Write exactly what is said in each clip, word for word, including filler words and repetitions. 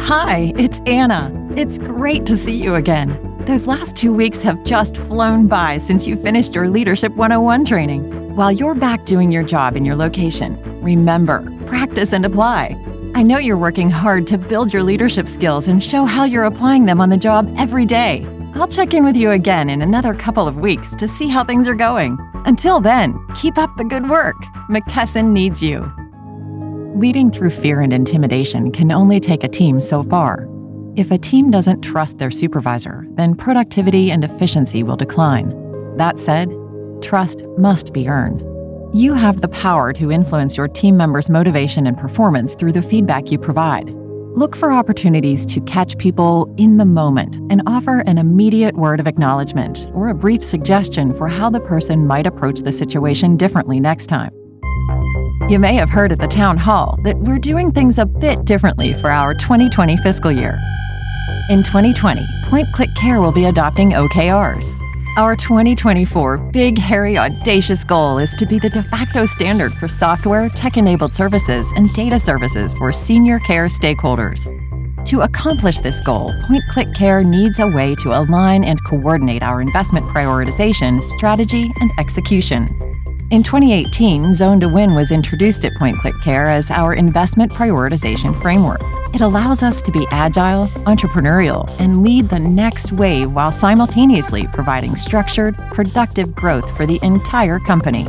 Hi, it's Anna. It's great to see you again. Those last two weeks have just flown by since you finished your Leadership one oh one training. While you're back doing your job in your location, remember, practice and apply. I know you're working hard to build your leadership skills and show how you're applying them on the job every day. I'll check in with you again in another couple of weeks to see how things are going. Until then, keep up the good work. McKesson needs you. Leading through fear and intimidation can only take a team so far. If a team doesn't trust their supervisor, then productivity and efficiency will decline. That said, trust must be earned. You have the power to influence your team members' motivation and performance through the feedback you provide. Look for opportunities to catch people in the moment and offer an immediate word of acknowledgement or a brief suggestion for how the person might approach the situation differently next time. You may have heard at the town hall that we're doing things a bit differently for our twenty twenty fiscal year. In twenty twenty, Point Click Care will be adopting O K Rs. Our twenty twenty-four big, hairy, audacious goal is to be the de facto standard for software, tech-enabled services, and data services for senior care stakeholders. To accomplish this goal, Point Click Care needs a way to align and coordinate our investment prioritization, strategy, and execution. In twenty eighteen, Zone to Win was introduced at Point Click Care as our investment prioritization framework. It allows us to be agile, entrepreneurial, and lead the next wave while simultaneously providing structured, productive growth for the entire company.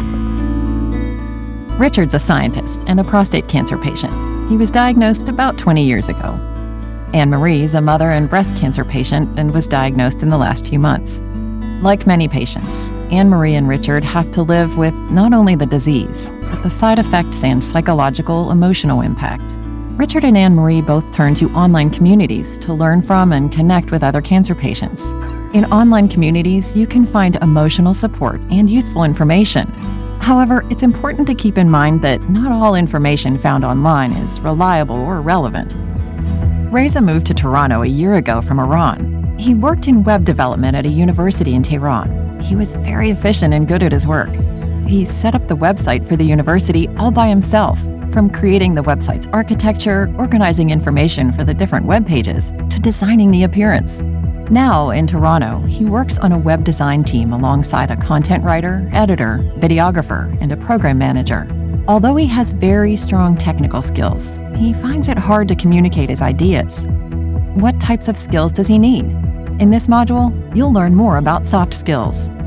Richard's a scientist and a prostate cancer patient. He was diagnosed about twenty years ago. Anne-Marie's a mother and breast cancer patient and was diagnosed in the last few months. Like many patients, Anne-Marie and Richard have to live with not only the disease, but the side effects and psychological, emotional impact. Richard and Anne-Marie both turn to online communities to learn from and connect with other cancer patients. In online communities, you can find emotional support and useful information. However, it's important to keep in mind that not all information found online is reliable or relevant. Reza moved to Toronto a year ago from Iran. He worked in web development at a university in Tehran. He was very efficient and good at his work. He set up the website for the university all by himself, from creating the website's architecture, organizing information for the different web pages, to designing the appearance. Now, in Toronto, he works on a web design team alongside a content writer, editor, videographer, and a program manager. Although he has very strong technical skills, he finds it hard to communicate his ideas. What types of skills does he need? In this module, you'll learn more about soft skills.